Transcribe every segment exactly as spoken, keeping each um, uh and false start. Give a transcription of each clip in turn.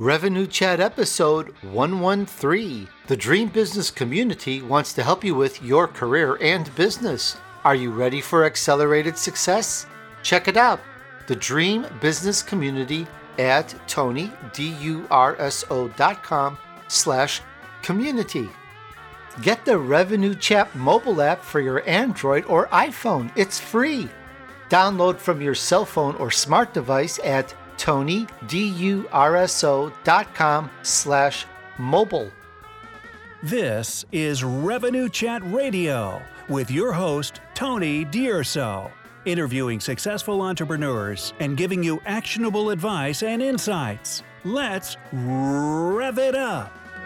Revenue Chat episode one thirteen. The Dream Business Community wants to help you with your career and business. Are you ready for accelerated success? Check it out. The Dream Business Community at Tony, D U R S O dot com slash community. Get the Revenue Chat mobile app for your Android or iPhone. It's free. Download from your cell phone or smart device at Tony, D U R S O dot com slash mobile. This is Revenue Chat Radio with your host, Tony D'Urso, interviewing successful entrepreneurs and giving you actionable advice and insights. Let's rev it up.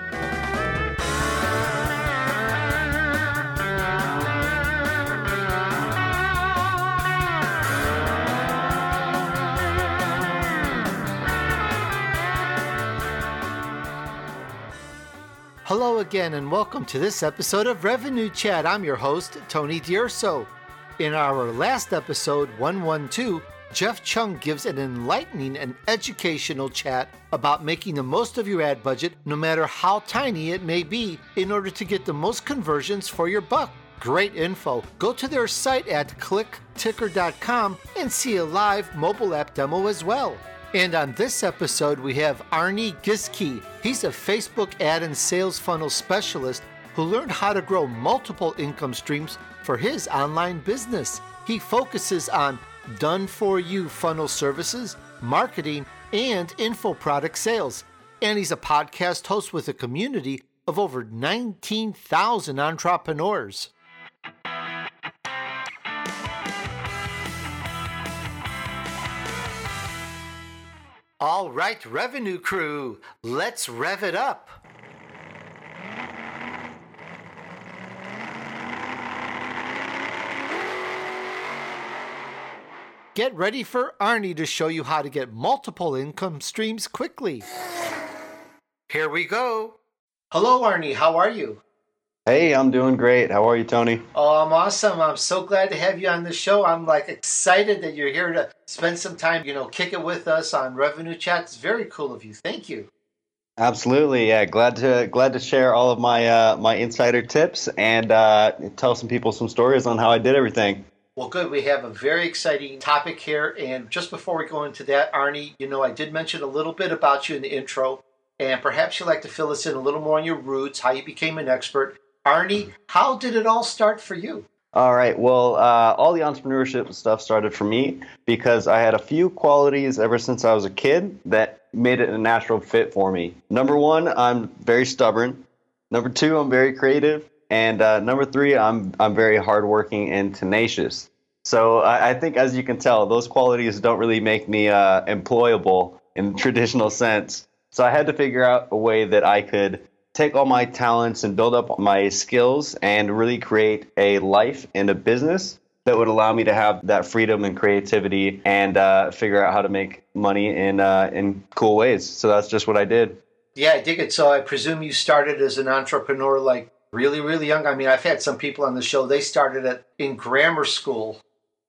Hello again and welcome to this episode of Revenue Chat. I'm your host, Tony D'Urso. In our last episode, one twelve, Jeff Chung gives an enlightening and educational chat about making the most of your ad budget, no matter how tiny it may be, in order to get the most conversions for your buck. Great info. Go to their site at click ticker dot com and see a live mobile app demo as well. And on this episode, we have Arnie Giske. He's a Facebook ad and sales funnel specialist who learned how to grow multiple income streams for his online business. He focuses on done-for-you funnel services, marketing, and info product sales. And he's a podcast host with a community of over nineteen thousand entrepreneurs. All right, Revenue Crew, let's rev it up. Get ready for Arnie to show you how to get multiple income streams quickly. Here we go. Hello, Arnie. How are you? Hey, I'm doing great. How are you, Tony? Oh, I'm awesome. I'm so glad to have you on the show. I'm like excited that you're here to spend some time, you know, kick it with us on Revenue Chat. It's very cool of you. Thank you. Absolutely. Yeah, glad to glad to share all of my uh, my insider tips and uh, tell some people some stories on how I did everything. Well, good. We have a very exciting topic here. And just before we go into that, Arnie, you know, I did mention a little bit about you in the intro, and perhaps you'd like to fill us in a little more on your roots, how you became an expert. Arnie, how did it all start for you? All right. Well, uh, all the entrepreneurship stuff started for me because I had a few qualities ever since I was a kid that made it a natural fit for me. Number one, I'm very stubborn. Number two, I'm very creative. And uh, number three, I'm I'm very hardworking and tenacious. So I, I think, as you can tell, those qualities don't really make me uh, employable in the traditional sense. So I had to figure out a way that I could take all my talents and build up my skills and really create a life and a business that would allow me to have that freedom and creativity and uh, figure out how to make money in uh, in cool ways. So that's just what I did. Yeah, I dig it. So I presume you started as an entrepreneur like really, really young. I mean, I've had some people on the show, they started at in grammar school.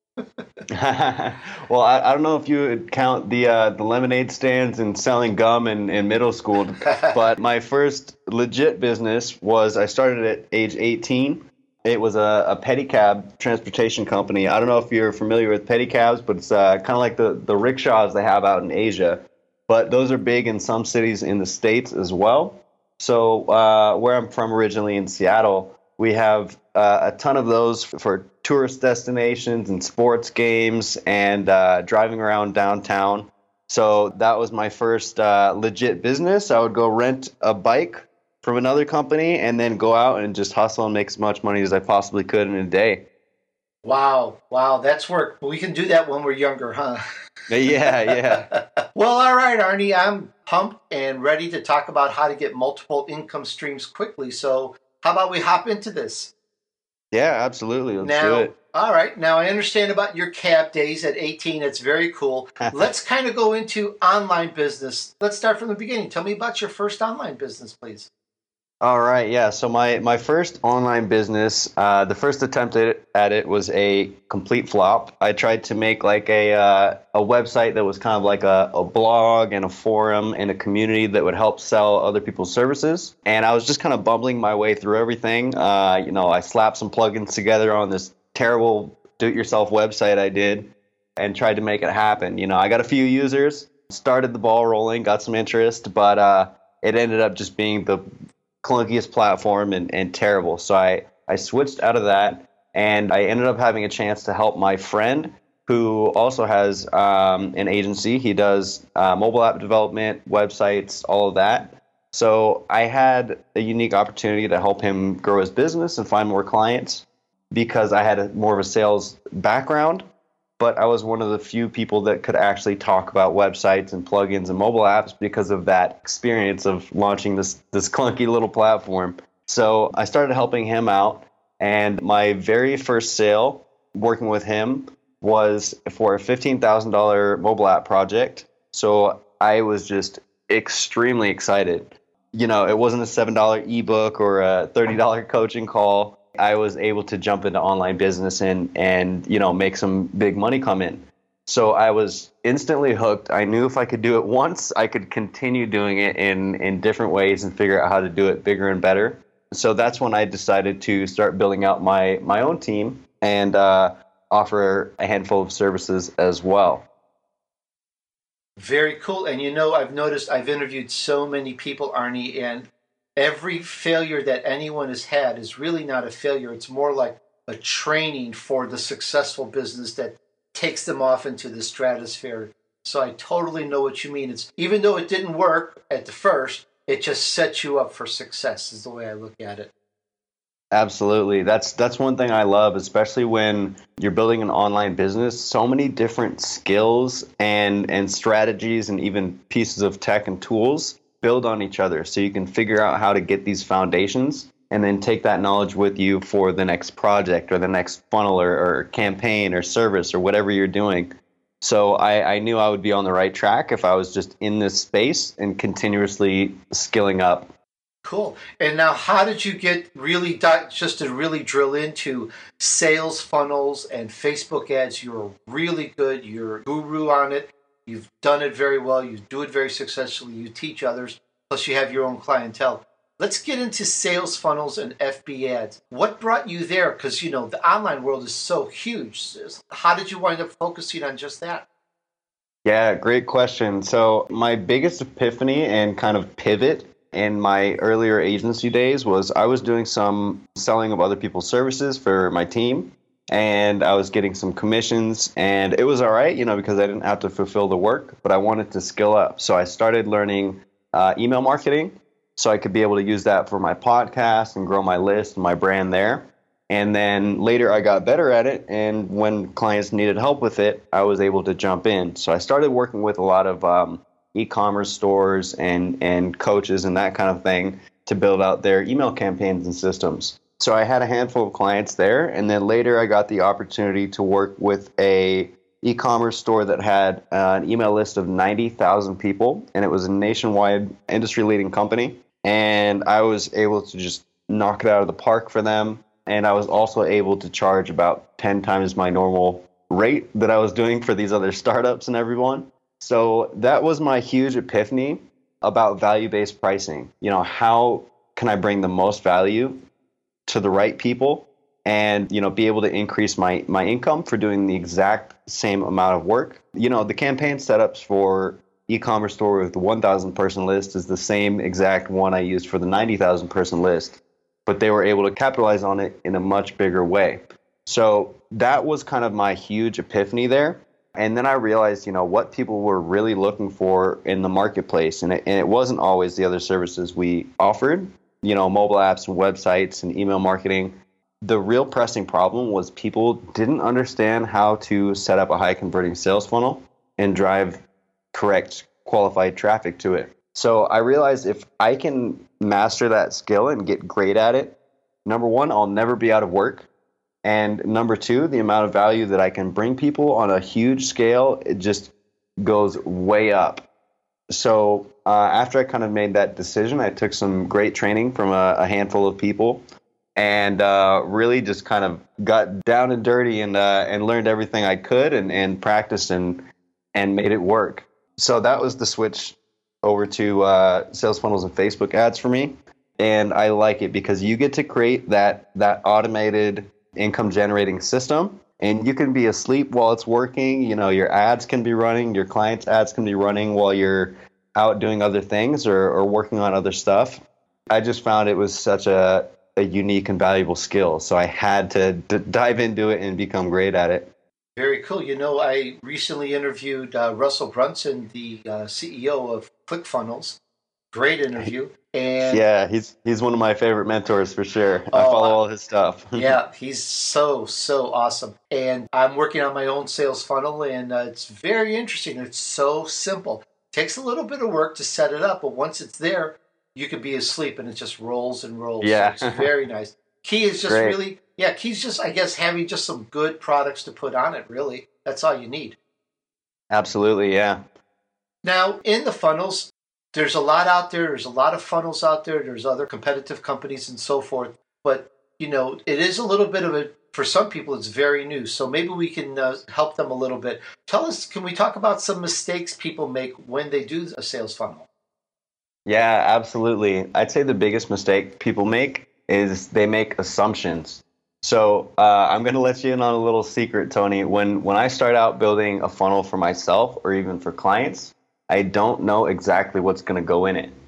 Well, I, I don't know if you would count the uh, the lemonade stands and selling gum in, in middle school, but my first legit business was I started at age eighteen. It was a, a pedicab transportation company. I don't know if you're familiar with pedicabs, but it's uh, kind of like the, the rickshaws they have out in Asia. But those are big in some cities in the States as well. So uh, where I'm from originally in Seattle, we have uh, a ton of those for tourist destinations and sports games and uh, driving around downtown. So that was my first uh, legit business. I would go rent a bike from another company and then go out and just hustle and make as much money as I possibly could in a day. Wow. Wow. That's work. We can do that when we're younger, huh? Yeah, yeah. Well, all right, Arnie, I'm pumped and ready to talk about how to get multiple income streams quickly. So how about we hop into this? Yeah, absolutely. Let's now, do it. All right. Now, I understand about your cab days at eighteen. It's very cool. Let's kind of go into online business. Let's start from the beginning. Tell me about your first online business, please. All right, yeah. So my my first online business, uh, the first attempt at it, at it was a complete flop. I tried to make like a uh, a website that was kind of like a, a blog and a forum and a community that would help sell other people's services. And I was just kind of bumbling my way through everything. Uh, you know, I slapped some plugins together on this terrible do-it-yourself website I did and tried to make it happen. You know, I got a few users, started the ball rolling, got some interest, but uh, it ended up just being the clunkiest platform and, and terrible. So I, I switched out of that, and I ended up having a chance to help my friend who also has um, an agency. He does uh, mobile app development, websites, all of that. So I had a unique opportunity to help him grow his business and find more clients because I had a, more of a sales background, but I was one of the few people that could actually talk about websites and plugins and mobile apps because of that experience of launching this this clunky little platform. So I started helping him out, and my very first sale working with him was for a fifteen thousand dollars mobile app project. So I was just extremely excited. You know, it wasn't a seven dollars ebook or a thirty dollars coaching call. I was able to jump into online business and, and, you know, make some big money come in. So I was instantly hooked. I knew if I could do it once, I could continue doing it in, in different ways and figure out how to do it bigger and better. So that's when I decided to start building out my, my own team and uh, offer a handful of services as well. Very cool. And you know, I've noticed I've interviewed so many people, Arnie, and every failure that anyone has had is really not a failure. It's more like a training for the successful business that takes them off into the stratosphere. So I totally know what you mean. It's even though it didn't work at the first, it just sets you up for success is the way I look at it. Absolutely. That's that's one thing I love, especially when you're building an online business. So many different skills and and strategies and even pieces of tech and tools build on each other, so you can figure out how to get these foundations and then take that knowledge with you for the next project or the next funnel or, or campaign or service or whatever you're doing. So I, I knew I would be on the right track if I was just in this space and continuously skilling up. Cool. And now, how did you get really, di- just to really drill into sales funnels and Facebook ads? You're really good. You're a guru on it. You've done it very well. You do it very successfully. You teach others. Plus, you have your own clientele. Let's get into sales funnels and F B ads. What brought you there? Because, you know, the online world is so huge. How did you wind up focusing on just that? Yeah, great question. So my biggest epiphany and kind of pivot in my earlier agency days was I was doing some selling of other people's services for my team. And I was getting some commissions, and it was all right, you know, because I didn't have to fulfill the work, but I wanted to skill up. So I started learning uh, email marketing so I could be able to use that for my podcast and grow my list and my brand there. And then later I got better at it, and when clients needed help with it, I was able to jump in. So I started working with a lot of um, e-commerce stores and, and coaches and that kind of thing to build out their email campaigns and systems. So I had a handful of clients there, and then later I got the opportunity to work with a e-commerce store that had uh, an email list of ninety thousand people, and it was a nationwide industry-leading company. And I was able to just knock it out of the park for them, and I was also able to charge about ten times my normal rate that I was doing for these other startups and everyone. So that was my huge epiphany about value-based pricing. You know, how can I bring the most value to the right people and, you know, be able to increase my, my income for doing the exact same amount of work. You know, the campaign setups for e-commerce store with the one thousand person list is the same exact one I used for the ninety thousand person list, but they were able to capitalize on it in a much bigger way. So that was kind of my huge epiphany there. And then I realized, you know, what people were really looking for in the marketplace. And it, and it wasn't always the other services we offered, you know, mobile apps and websites and email marketing. The real pressing problem was people didn't understand how to set up a high converting sales funnel and drive correct qualified traffic to it. So I realized if I can master that skill and get great at it, number one, I'll never be out of work. And number two, the amount of value that I can bring people on a huge scale, it just goes way up. So uh, after I kind of made that decision, I took some great training from a, a handful of people, and uh, really just kind of got down and dirty and uh, and learned everything I could and, and practiced and and made it work. So that was the switch over to uh, sales funnels and Facebook ads for me. And I like it because you get to create that that automated income generating system, and you can be asleep while it's working. You know, your ads can be running, your clients' ads can be running while you're out doing other things or, or working on other stuff. I just found it was such a, a unique and valuable skill. So I had to d- dive into it and become great at it. Very cool. You know, I recently interviewed uh, Russell Brunson, the uh, C E O of ClickFunnels. Great interview. And yeah, he's he's one of my favorite mentors for sure. I oh, follow all his stuff. Yeah, he's so, so awesome. And I'm working on my own sales funnel, and uh, it's very interesting. It's so simple. Takes a little bit of work to set it up, but once it's there, you could be asleep and it just rolls and rolls. Yeah. So it's very nice. Key is just Great. really, yeah, key's just, I guess, having just some good products to put on it, really. That's all you need. Absolutely, yeah. Now, in the funnels, there's a lot out there. There's a lot of funnels out there. There's other competitive companies and so forth. But, you know, it is a little bit of a, for some people, it's very new. So maybe we can uh, help them a little bit. Tell us, can we talk about some mistakes people make when they do a sales funnel? Yeah, absolutely. I'd say the biggest mistake people make is they make assumptions. So uh, I'm going to let you in on a little secret, Tony. When when I start out building a funnel for myself or even for clients, I don't know exactly what's going to go in it.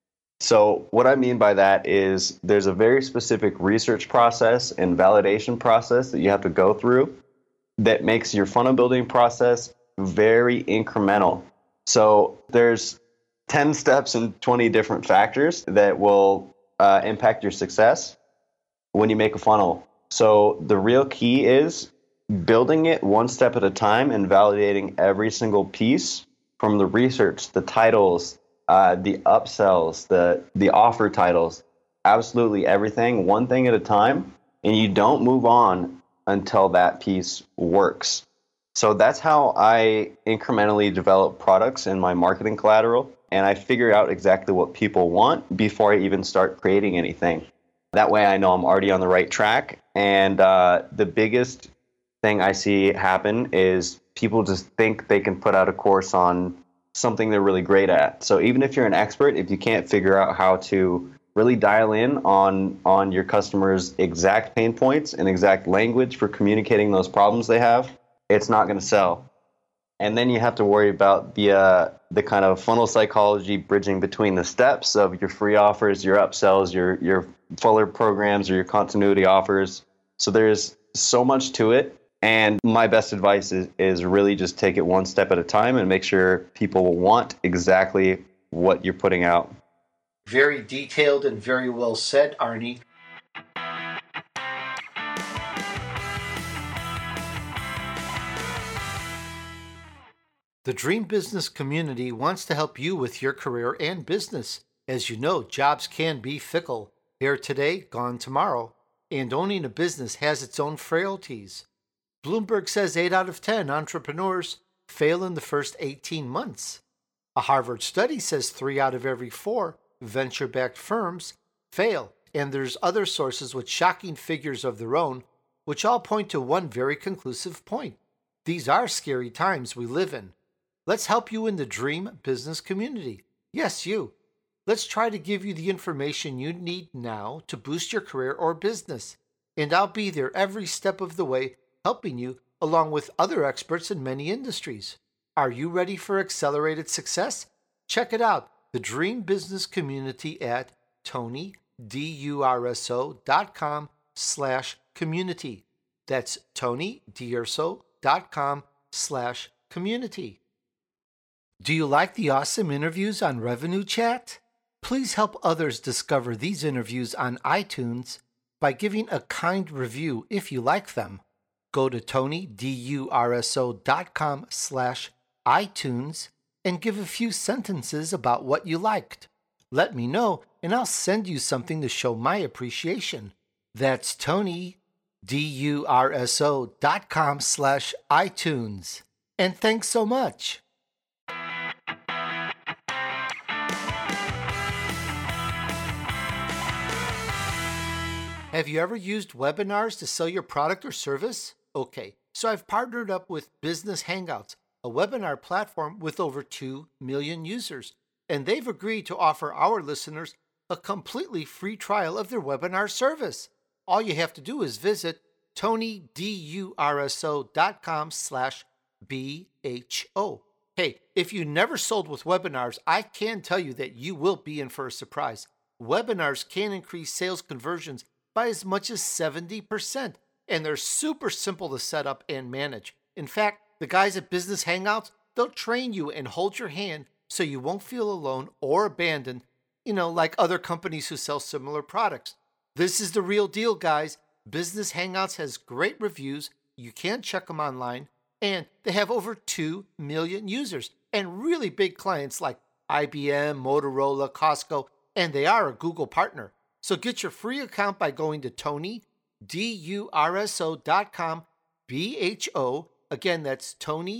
So what I mean by that is there's a very specific research process and validation process that you have to go through that makes your funnel building process very incremental. So there's ten steps and twenty different factors that will uh, impact your success when you make a funnel. So the real key is building it one step at a time and validating every single piece, from the research, the titles, uh, the upsells, the the offer titles, absolutely everything, one thing at a time, and you don't move on until that piece works. So that's how I incrementally develop products in my marketing collateral, and I figure out exactly what people want before I even start creating anything. That way I know I'm already on the right track. And uh, the biggest thing I see happen is people just think they can put out a course on something they're really great at. So even if you're an expert, if you can't figure out how to really dial in on on your customers' exact pain points and exact language for communicating those problems they have, it's not going to sell. And then you have to worry about the uh, the kind of funnel psychology bridging between the steps of your free offers, your upsells, your your fuller programs, or your continuity offers. So there's so much to it. And my best advice is, is really just take it one step at a time and make sure people want exactly what you're putting out. Very detailed and very well said, Arnie. The Dream Business community wants to help you with your career and business. As you know, jobs can be fickle. Here today, gone tomorrow. And owning a business has its own frailties. Bloomberg says eight out of ten entrepreneurs fail in the first eighteen months. A Harvard study says three out of every four venture-backed firms fail. And there's other sources with shocking figures of their own, which all point to one very conclusive point. These are scary times we live in. Let's help you in the Dream Business community. Yes, you. Let's try to give you the information you need now to boost your career or business. And I'll be there every step of the way, helping you along with other experts in many industries. Are you ready for accelerated success? Check it out, the Dream Business community at tonydurso.com slash community. That's tonydurso.com slash community. Do you like the awesome interviews on Revenue Chat? Please help others discover these interviews on iTunes by giving a kind review if you like them. Go to tonydurso.com slash iTunes and give a few sentences about what you liked. Let me know, and I'll send you something to show my appreciation. That's tonydurso.com slash iTunes. And thanks so much. Have you ever used webinars to sell your product or service? Okay, so I've partnered up with Business Hangouts, a webinar platform with over two million users, and they've agreed to offer our listeners a completely free trial of their webinar service. All you have to do is visit tonydurso.com slash BHO. Hey, if you never sold with webinars, I can tell you that you will be in for a surprise. Webinars can increase sales conversions by as much as seventy percent, and they're super simple to set up and manage. In fact, the guys at Business Hangouts, they'll train you and hold your hand so you won't feel alone or abandoned, you know, like other companies who sell similar products. This is the real deal, guys. Business Hangouts has great reviews. You can check them online, and they have over two million users and really big clients like I B M, Motorola, Costco, and they are a Google partner. So get your free account by going to tonydurso.com B H O. Again, that's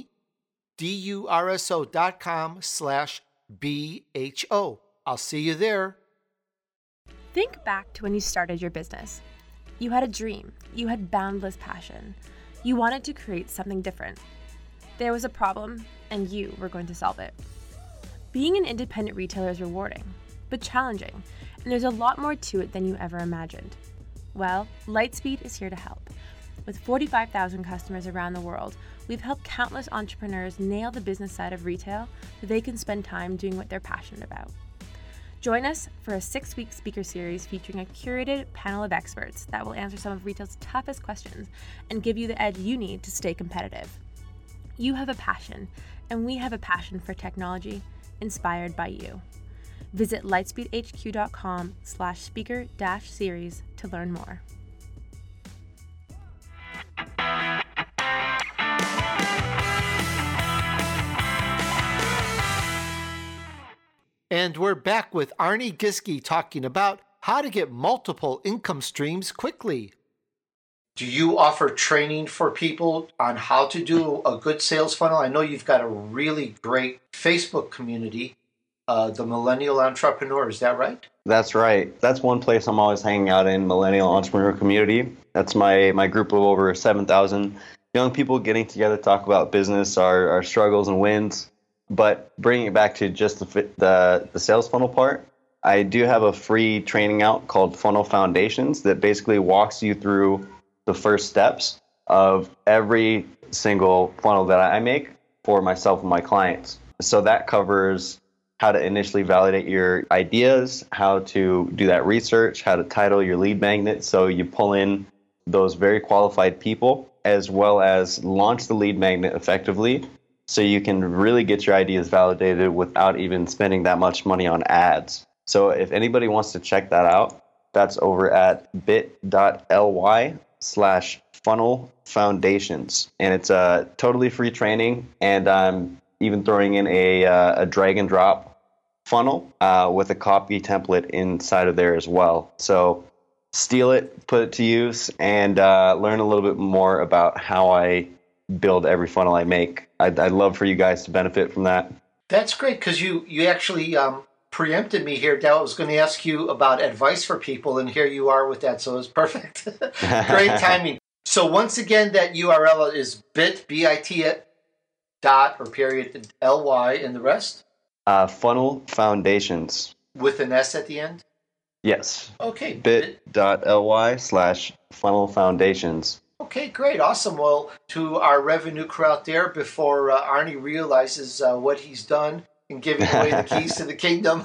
tonydurso.com slash B H O. I'll see you there. Think back to when you started your business. You had a dream. You had boundless passion. You wanted to create something different. There was a problem, and you were going to solve it. Being an independent retailer is rewarding, but challenging, and there's a lot more to it than you ever imagined. Well, Lightspeed is here to help. With forty-five thousand customers around the world, we've helped countless entrepreneurs nail the business side of retail so they can spend time doing what they're passionate about. Join us for a six-week speaker series featuring a curated panel of experts that will answer some of retail's toughest questions and give you the edge you need to stay competitive. You have a passion, and we have a passion for technology inspired by you. Visit lightspeedhq.com slash speaker dash series to learn more. And we're back with Arnie Giske talking about how to get multiple income streams quickly. Do you offer training for people on how to do a good sales funnel? I know you've got a really great Facebook community, uh, the Millennial Entrepreneur. Is that right? That's right. That's one place I'm always hanging out in, Millennial Entrepreneur Community. That's my, my group of over seven thousand young people getting together to talk about business, our, our struggles and wins. But bringing it back to just the, the the sales funnel part, I do have a free training out called Funnel Foundations that basically walks you through the first steps of every single funnel that I make for myself and my clients. So that covers how to initially validate your ideas, how to do that research, how to title your lead magnet so you pull in those very qualified people, as well as launch the lead magnet effectively so you can really get your ideas validated without even spending that much money on ads. So if anybody wants to check that out, that's over at bit.ly slash funnel foundations. And it's a totally free training, and I'm even throwing in a, uh, a drag and drop funnel uh, with a copy template inside of there as well. So steal it, put it to use, and uh, learn a little bit more about how I build every funnel I make. I'd, I'd love for you guys to benefit from that. That's great, because you, you actually um, preempted me here. Dal, I was going to ask you about advice for people, and here you are with that, so it was perfect. Great timing. So once again, that U R L is bit, B-I-T dot or period, L-Y, and the rest? Uh, Funnel Foundations. With an S at the end? Yes. Okay. bit.ly slash funnel foundations. Okay, great. Awesome. Well, to our revenue crew out there, before uh, Arnie realizes uh, what he's done in giving away the keys to the kingdom,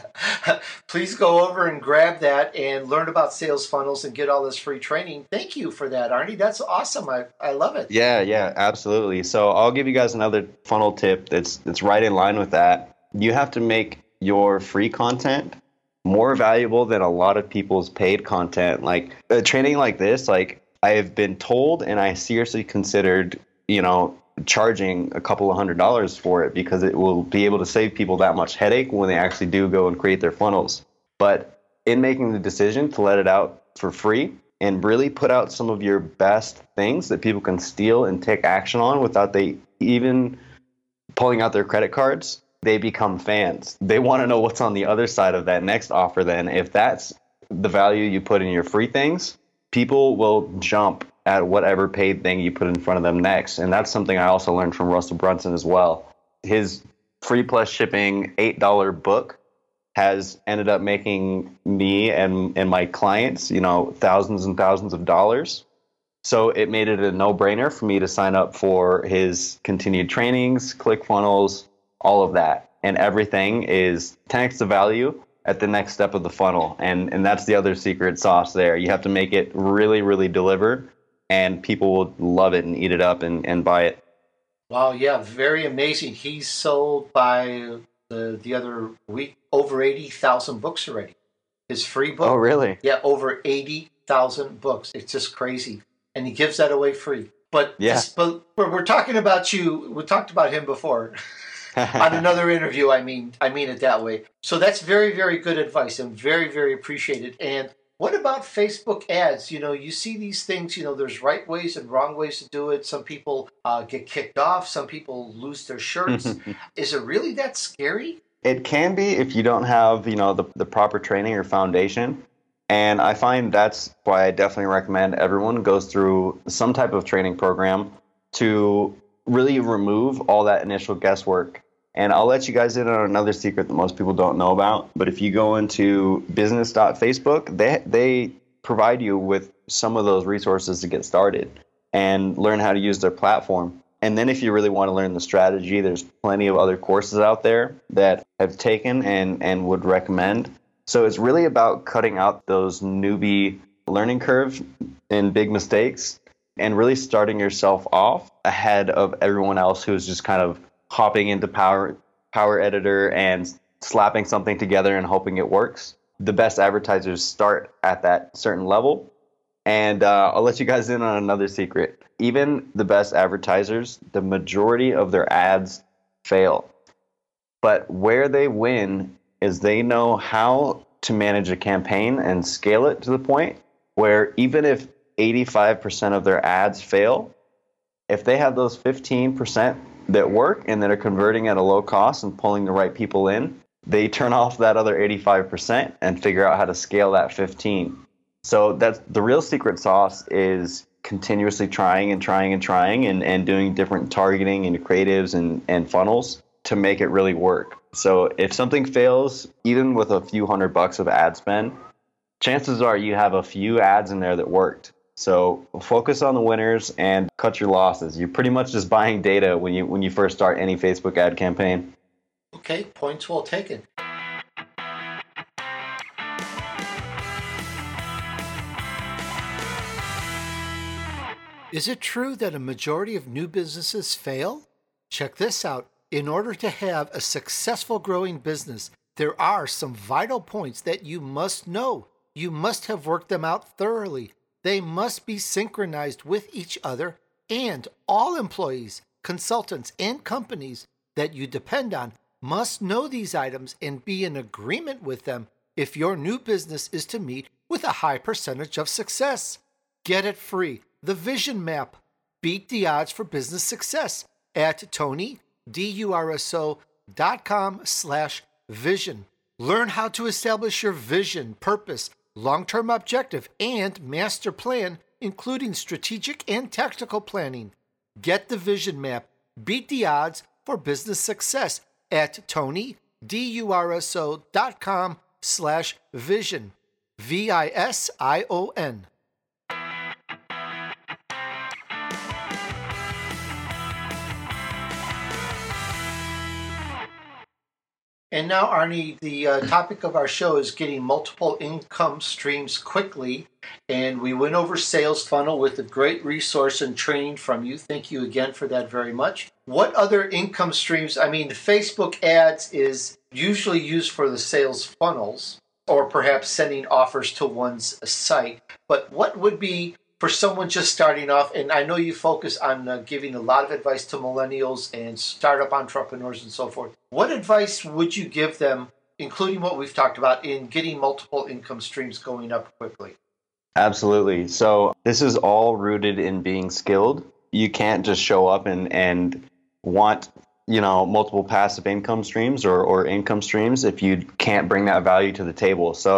please go over and grab that and learn about sales funnels and get all this free training. Thank you for that, Arnie. That's awesome. I, I love it. Yeah, yeah, absolutely. So I'll give you guys another funnel tip that's that's right in line with that. You have to make your free content more valuable than a lot of people's paid content. Like a training like this, like I have been told, and I seriously considered, you know, charging a couple of hundred dollars for it because it will be able to save people that much headache when they actually do go and create their funnels. But in making the decision to let it out for free and really put out some of your best things that people can steal and take action on without they even pulling out their credit cards, they become fans. They want to know what's on the other side of that next offer then. If that's the value you put in your free things, people will jump at whatever paid thing you put in front of them next. And that's something I also learned from Russell Brunson as well. His free plus shipping eight dollar book has ended up making me and, and my clients, you know, thousands and thousands of dollars. So it made it a no-brainer for me to sign up for his continued trainings, ClickFunnels, all of that. And everything is ten x the value at the next step of the funnel. And and that's the other secret sauce there. You have to make it really, really deliver, and people will love it and eat it up and, and buy it. Wow, yeah, very amazing. He's sold by the the other week over eighty thousand books already. His free book. Oh, really? Yeah, over eighty thousand books. It's just crazy. And he gives that away free. But, yeah. this, but we're talking about you. We talked about him before. On another interview, I mean, I mean it that way. So that's very, very good advice and very, very appreciated. And what about Facebook ads? You know, you see these things, you know, there's right ways and wrong ways to do it. Some people uh, get kicked off. Some people lose their shirts. Is it really that scary? It can be if you don't have, you know, the, the proper training or foundation. And I find that's why I definitely recommend everyone goes through some type of training program to really remove all that initial guesswork. And I'll let you guys in on another secret that most people don't know about. But if you go into business dot facebook, they they provide you with some of those resources to get started and learn how to use their platform. And then if you really want to learn the strategy, there's plenty of other courses out there that I've taken and, and would recommend. So it's really about cutting out those newbie learning curves and big mistakes and really starting yourself off ahead of everyone else who's just kind of hopping into Power Power Editor and slapping something together and hoping it works. The best advertisers start at that certain level. And uh, I'll let you guys in on another secret. Even the best advertisers, the majority of their ads fail. But where they win is they know how to manage a campaign and scale it to the point where even if eighty-five percent of their ads fail, if they have those fifteen percent that work and that are converting at a low cost and pulling the right people in, they turn off that other eighty-five percent and figure out how to scale that fifteen. So that's the real secret sauce, is continuously trying and trying and trying and, and doing different targeting and creatives and, and funnels to make it really work. So if something fails, even with a few hundred bucks of ad spend, chances are you have a few ads in there that worked. So focus on the winners and cut your losses. You're pretty much just buying data when you when you first start any Facebook ad campaign. Okay, points well taken. Is it true that a majority of new businesses fail? Check this out. In order to have a successful growing business, there are some vital points that you must know. You must have worked them out thoroughly. They must be synchronized with each other, and all employees, consultants, and companies that you depend on must know these items and be in agreement with them if your new business is to meet with a high percentage of success. Get it free. The Vision Map. Beat the odds for business success at Tony durso dot com slash vision. Learn how to establish your vision, purpose, long-term objective, and master plan, including strategic and tactical planning. Get the Vision Map. Beat the odds for business success at Tony durso dot com slash vision. V I S I O N. And now, Arnie, the uh, topic of our show is getting multiple income streams quickly. And we went over Sales Funnel with a great resource and training from you. Thank you again for that very much. What other income streams? I mean, Facebook ads is usually used for the sales funnels or perhaps sending offers to one's site. But what would be for someone just starting off? And I know you focus on uh, giving a lot of advice to millennials and startup entrepreneurs and so forth. What advice would you give them, including what we've talked about, in getting multiple income streams going up quickly? Absolutely. So this is all rooted in being skilled. You can't just show up and, and want, you know, multiple passive income streams or, or income streams if you can't bring that value to the table. So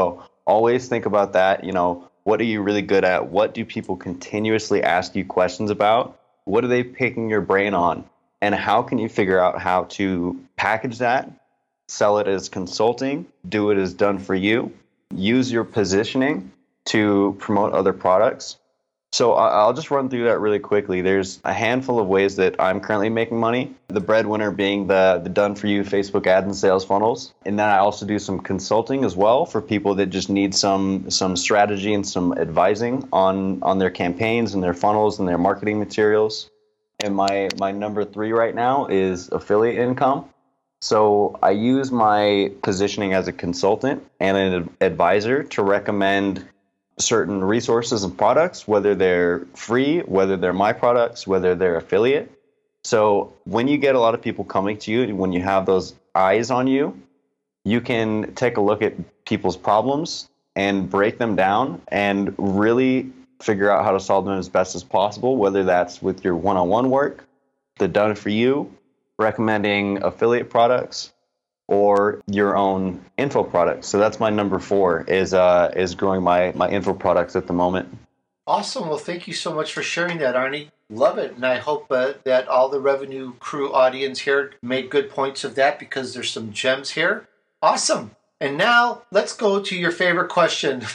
always think about that. You know, what are you really good at? What do people continuously ask you questions about? What are they picking your brain on? And how can you figure out how to package that, sell it as consulting, do it as done for you, use your positioning to promote other products? So I'll just run through that really quickly. There's a handful of ways that I'm currently making money. The breadwinner being the, the done-for-you Facebook ads and sales funnels. And then I also do some consulting as well for people that just need some some strategy and some advising on, on their campaigns and their funnels and their marketing materials. And my, my number three right now is affiliate income. So I use my positioning as a consultant and an advisor to recommend certain resources and products, whether they're free, whether they're my products, whether they're affiliate. So when you get a lot of people coming to you, when you have those eyes on you, you can take a look at people's problems and break them down and really figure out how to solve them as best as possible, whether that's with your one-on-one work, the done for you, recommending affiliate products, or your own info products. So that's my number four, is uh, is growing my, my info products at the moment. Awesome. Well, thank you so much for sharing that, Arnie. Love it. And I hope uh, that all the Revenue Crew audience here made good points of that, because there's some gems here. Awesome. And now let's go to your favorite question.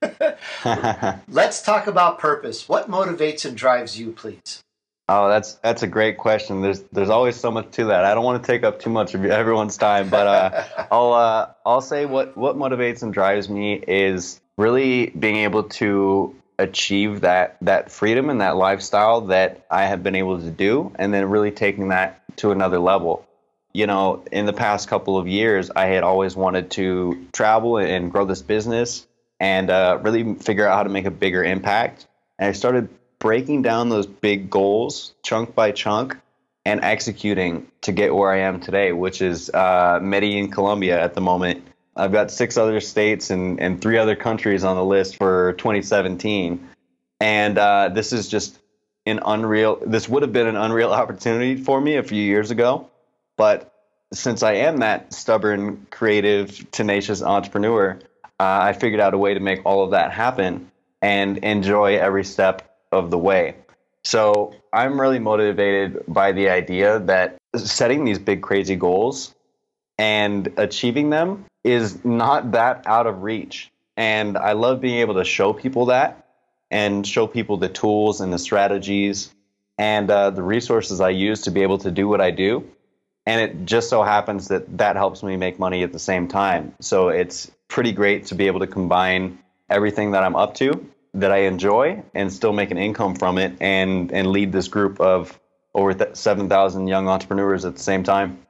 Let's talk about purpose. What motivates and drives you, please? Oh, that's that's a great question. There's there's always so much to that. I don't want to take up too much of everyone's time, but uh, I'll uh, I'll say what what motivates and drives me is really being able to achieve that that freedom and that lifestyle that I have been able to do, and then really taking that to another level. You know, in the past couple of years, I had always wanted to travel and grow this business and uh, really figure out how to make a bigger impact. And I started breaking down those big goals chunk by chunk and executing to get where I am today, which is uh, Medellin, Colombia at the moment. I've got six other states and, and three other countries on the list for twenty seventeen. And uh, this is just an unreal, this would have been an unreal opportunity for me a few years ago. But since I am that stubborn, creative, tenacious entrepreneur, uh, I figured out a way to make all of that happen and enjoy every step of the way. So I'm really motivated by the idea that setting these big, crazy goals and achieving them is not that out of reach. And I love being able to show people that and show people the tools and the strategies and uh, the resources I use to be able to do what I do. And it just so happens that that helps me make money at the same time. So it's pretty great to be able to combine everything that I'm up to, that I enjoy, and still make an income from it, and and lead this group of over seven thousand young entrepreneurs at the same time.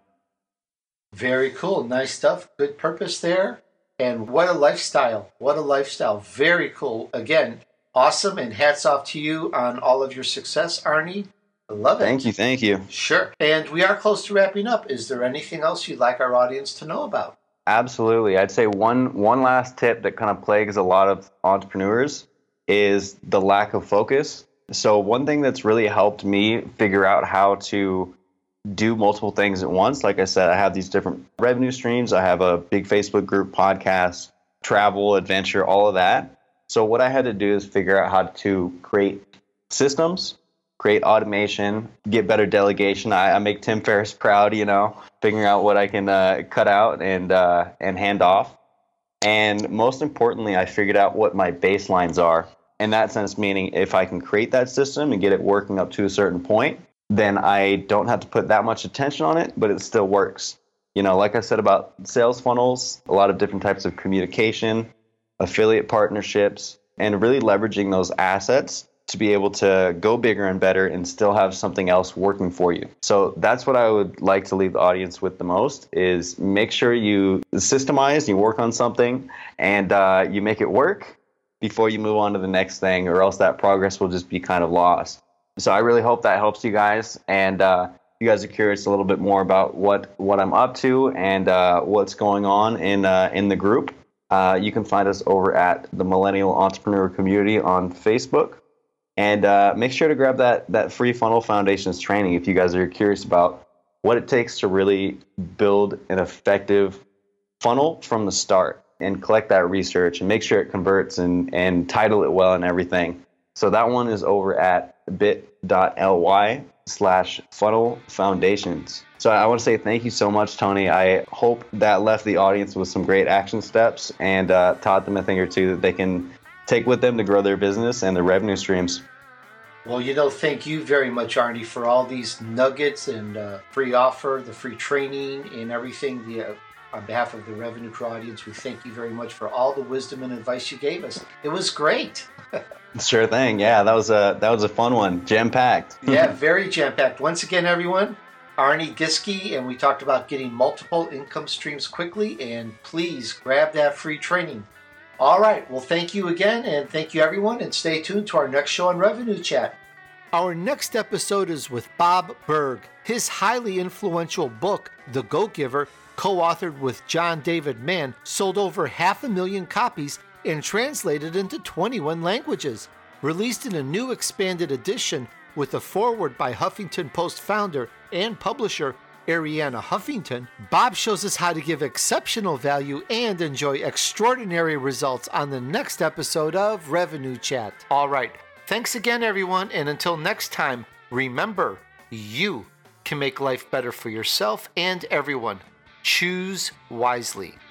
Very cool. Nice stuff. Good purpose there. And what a lifestyle. What a lifestyle. Very cool. Again, awesome. And hats off to you on all of your success, Arnie. I love it. Thank you. Thank you. Sure. And we are close to wrapping up. Is there anything else you'd like our audience to know about? Absolutely. I'd say one one last tip that kind of plagues a lot of entrepreneurs is the lack of focus. So one thing that's really helped me figure out how to do multiple things at once, like I said, I have these different revenue streams. I have a big Facebook group, podcast, travel, adventure, all of that. So what I had to do is figure out how to create systems, create automation, get better delegation. I, I make Tim Ferriss proud, you know, figuring out what I can uh, cut out and uh, and hand off. And most importantly, I figured out what my baselines are. In that sense, meaning if I can create that system and get it working up to a certain point, then I don't have to put that much attention on it, but it still works. You know, like I said about sales funnels, a lot of different types of communication, affiliate partnerships, and really leveraging those assets to be able to go bigger and better and still have something else working for you. So that's what I would like to leave the audience with the most, is make sure you systemize, you work on something, and uh, you make it work before you move on to the next thing, or else that progress will just be kind of lost. So I really hope that helps you guys. And uh, you guys are curious a little bit more about what, what I'm up to and uh, what's going on in, uh, in the group. Uh, you can find us over at the Millennial Entrepreneur Community on Facebook. And uh, make sure to grab that, that free Funnel Foundations training if you guys are curious about what it takes to really build an effective funnel from the start. and collect that research and make sure it converts and, and title it well and everything. So that one is over at bit.ly slash funnel foundations. So I want to say thank you so much, Tony. I hope that left the audience with some great action steps and uh, taught them a thing or two that they can take with them to grow their business and their revenue streams. Well, you know, thank you very much, Arnie, for all these nuggets and uh, free offer, the free training and everything. The, uh, on behalf of the Revenue Crew audience, we thank you very much for all the wisdom and advice you gave us. It was great. Sure thing. Yeah, that was a that was a fun one. Jam-packed. Yeah, very jam-packed. Once again, everyone, Arnie Giske, and we talked about getting multiple income streams quickly, and please grab that free training. All right, well, thank you again, and thank you, everyone, and stay tuned to our next show on Revenue Chat. Our next episode is with Bob Burg. His highly influential book, The Go-Giver, co-authored with John David Mann, sold over half a million copies and translated into twenty-one languages. Released in a new expanded edition with a foreword by Huffington Post founder and publisher Arianna Huffington, Bob shows us how to give exceptional value and enjoy extraordinary results on the next episode of Revenue Chat. All right, thanks again, everyone, and until next time, remember, you can make life better for yourself and everyone. Choose wisely.